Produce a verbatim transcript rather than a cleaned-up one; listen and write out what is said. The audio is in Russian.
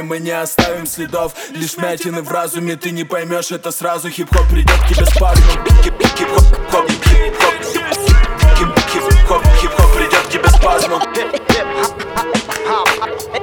мы не оставим следов. Лишь мятины в разуме, ты не поймешь это сразу. Хип-хоп придет к тебе спазмом. Хип-хоп, хип-хоп, хип-хоп, хип-хоп придет к тебе спазмом.